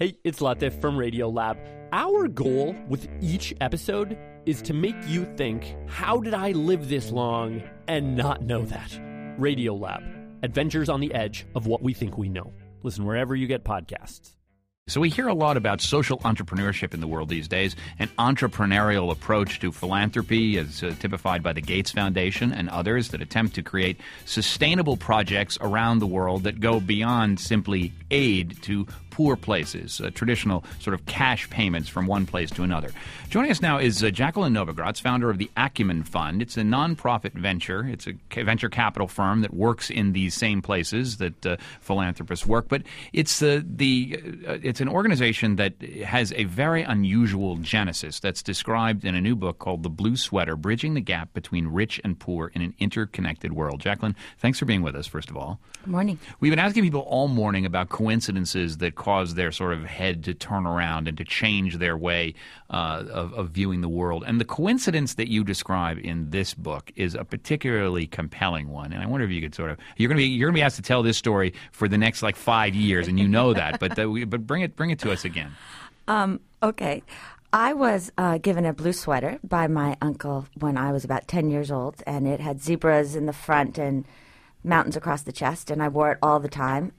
Hey, it's Latif from Radiolab. Our goal with each episode is to make you think, how did I live this long and not know that? Radiolab, adventures on the edge of what we think we know. Listen wherever you get podcasts. So we hear a lot about social entrepreneurship in the world these days, an entrepreneurial approach to philanthropy as typified by the Gates Foundation and others that attempt to create sustainable projects around the world that go beyond simply aid to poor places, traditional sort of cash payments from one place to another. Joining us now is Jacqueline Novogratz, founder of the Acumen Fund. It's a nonprofit venture. It's a venture capital firm that works in these same places that philanthropists work. But it's it's an organization that has a very unusual genesis that's described in a new book called The Blue Sweater, Bridging the Gap Between Rich and Poor in an Interconnected World. Jacqueline, thanks for being with us, first of all. Good morning. We've been asking people all morning about coincidences that cause their sort of head to turn around and to change their way of viewing the world. And the coincidence that you describe in this book is a particularly compelling one. And I wonder if you could sort of you're going to be asked to tell this story for the next 5 years, and you know that. But bring it to us again. Okay. I was given a blue sweater by my uncle when I was about 10 years old, and it had zebras in the front and mountains across the chest, and I wore it all the time.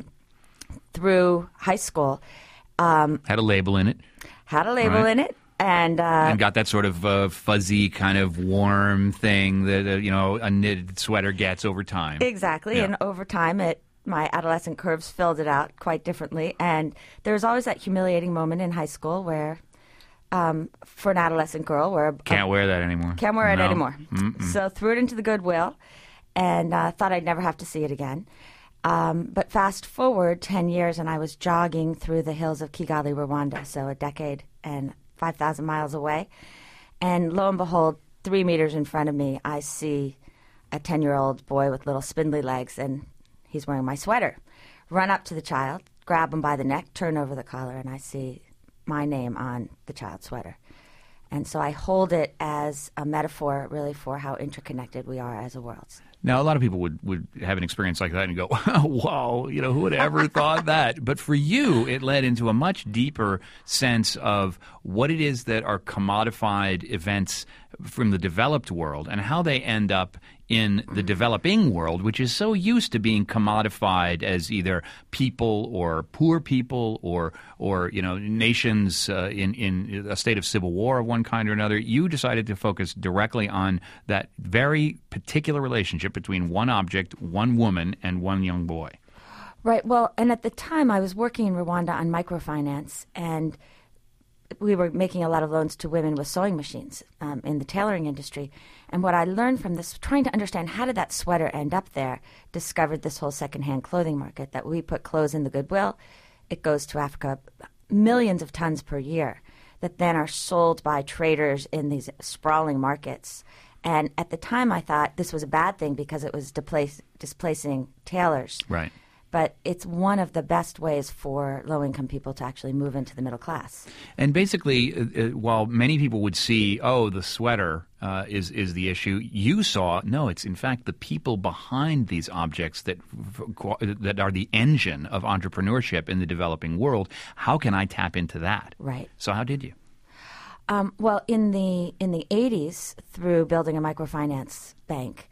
Through high school. Had a label in it. Had a label in it. And got that sort of fuzzy kind of warm thing that, a knitted sweater gets over time. Exactly. Yeah. And over time, my adolescent curves filled it out quite differently. And there was always that humiliating moment in high school where, for an adolescent girl, where... Can't wear that anymore. Can't wear it anymore. Mm-mm. So threw it into the Goodwill and thought I'd never have to see it again. But fast forward 10 years, and I was jogging through the hills of Kigali, Rwanda, so a decade and 5,000 miles away. And lo and behold, 3 meters in front of me, I see a 10-year-old boy with little spindly legs, and he's wearing my sweater. Run up to the child, grab him by the neck, turn over the collar, and I see my name on the child's sweater. And so I hold it as a metaphor, really, for how interconnected we are as a world. Now, a lot of people would have an experience like that and go, wow, who would have ever thought that? But for you, it led into a much deeper sense of what it is that are commodified events from the developed world and how they end up in the developing world, which is so used to being commodified as either people or poor people or nations in a state of civil war of one kind or another. You decided to focus directly on that very particular relationship between one object, one woman, and one young boy. Right. Well, and at the time I was working in Rwanda on microfinance, and we were making a lot of loans to women with sewing machines in the tailoring industry. And what I learned from this, trying to understand how did that sweater end up there, discovered this whole secondhand clothing market, that we put clothes in the Goodwill. It goes to Africa, millions of tons per year, that then are sold by traders in these sprawling markets. And at the time I thought this was a bad thing because it was displacing tailors. Right. But it's one of the best ways for low-income people to actually move into the middle class. And basically, while many people would see, the sweater is the issue, you saw, no, it's in fact the people behind these objects that are the engine of entrepreneurship in the developing world. How can I tap into that? Right. So how did you? Well, in the 80s, through building a microfinance bank,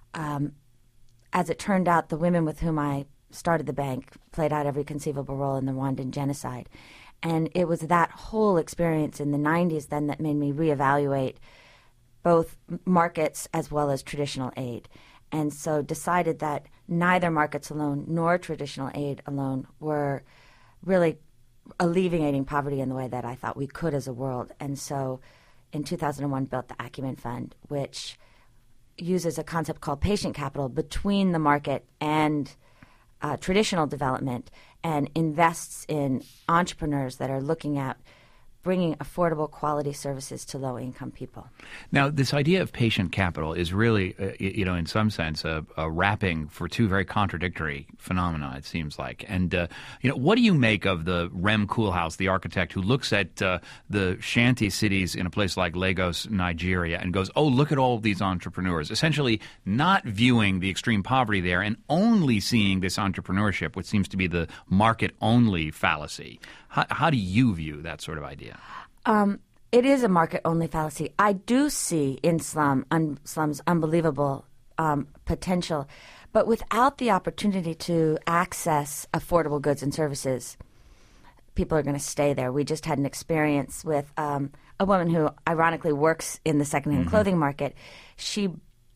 as it turned out, the women with whom I started the bank played out every conceivable role in the Rwandan genocide. And it was that whole experience in the 90s then that made me reevaluate both markets as well as traditional aid. And so decided that neither markets alone nor traditional aid alone were really alleviating poverty in the way that I thought we could as a world. And so in 2001 built the Acumen Fund, which uses a concept called patient capital between the market and traditional development, and invests in entrepreneurs that are looking at bringing affordable quality services to low-income people. Now, this idea of patient capital is really, in some sense, a wrapping for two very contradictory phenomena, it seems like. And, what do you make of the Rem Koolhaas, the architect, who looks at the shanty cities in a place like Lagos, Nigeria, and goes, oh, look at all of these entrepreneurs, essentially not viewing the extreme poverty there and only seeing this entrepreneurship, which seems to be the market-only fallacy. How do you view that sort of idea? It is a market-only fallacy. I do see in slums unbelievable potential, but without the opportunity to access affordable goods and services, people are going to stay there. We just had an experience with a woman who ironically works in the secondhand clothing market. She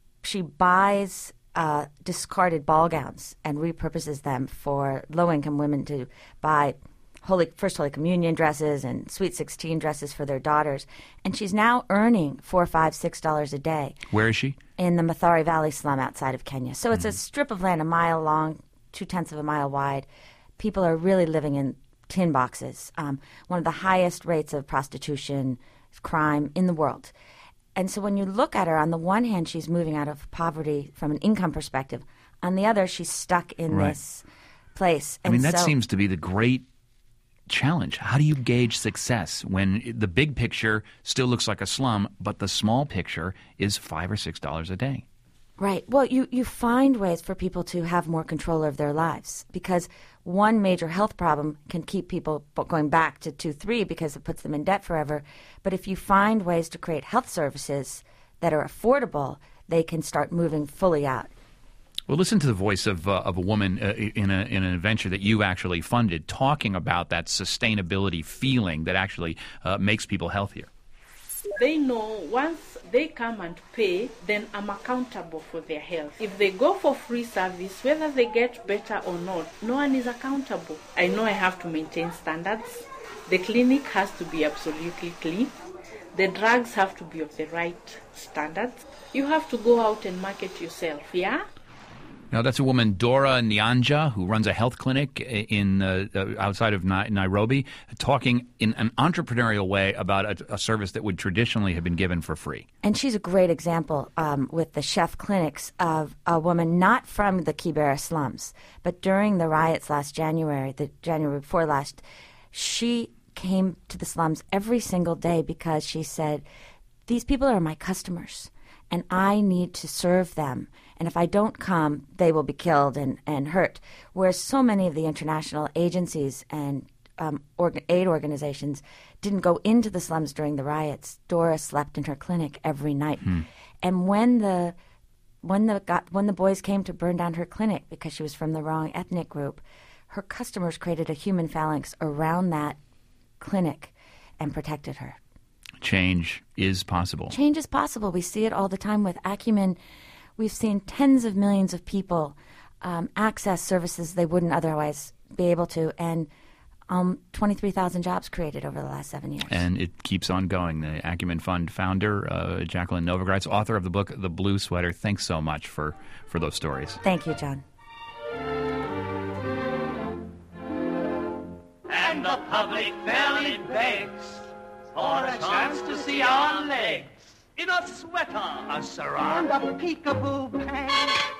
buys discarded ball gowns and repurposes them for low-income women to buy First Holy Communion dresses and Sweet 16 dresses for their daughters. And she's now earning $4, $5, $6 a day. Where is she? In the Mathare Valley slum outside of Kenya. So it's a strip of land a mile long, 0.2 of a mile wide. People are really living in tin boxes. One of the highest rates of prostitution, crime in the world. And so when you look at her, on the one hand, she's moving out of poverty from an income perspective. On the other, she's stuck in this place. And that seems to be the great challenge. How do you gauge success when the big picture still looks like a slum, but the small picture is $5 or $6 a day? Right. Well, you find ways for people to have more control of their lives, because one major health problem can keep people going back to 2-3 because it puts them in debt forever. But if you find ways to create health services that are affordable, they can start moving fully out. Well, listen to the voice of a woman in an adventure that you actually funded, talking about that sustainability feeling that actually makes people healthier. They know once they come and pay, then I'm accountable for their health. If they go for free service, whether they get better or not, no one is accountable. I know I have to maintain standards. The clinic has to be absolutely clean. The drugs have to be of the right standards. You have to go out and market yourself, yeah? Now, that's a woman, Dora Nyanja, who runs a health clinic in outside of Nairobi, talking in an entrepreneurial way about a service that would traditionally have been given for free. And she's a great example with the chef clinics of a woman not from the Kibera slums, but during the riots last January, the January before last, she came to the slums every single day because she said, these people are my customers, and I need to serve them. And if I don't come, they will be killed and hurt. Whereas so many of the international agencies and aid organizations didn't go into the slums during the riots. Dora slept in her clinic every night. And when the boys came to burn down her clinic because she was from the wrong ethnic group, her customers created a human phalanx around that clinic and protected her. Change is possible. Change is possible. We see it all the time with Acumen. We've seen tens of millions of people access services they wouldn't otherwise be able to, and 23,000 jobs created over the last 7 years. And it keeps on going. The Acumen Fund founder, Jacqueline Novogratz, author of the book The Blue Sweater. Thanks so much for those stories. Thank you, John. And the public fairly begs for a chance to see our legs in a sweater, a sarong, and a peekaboo pants.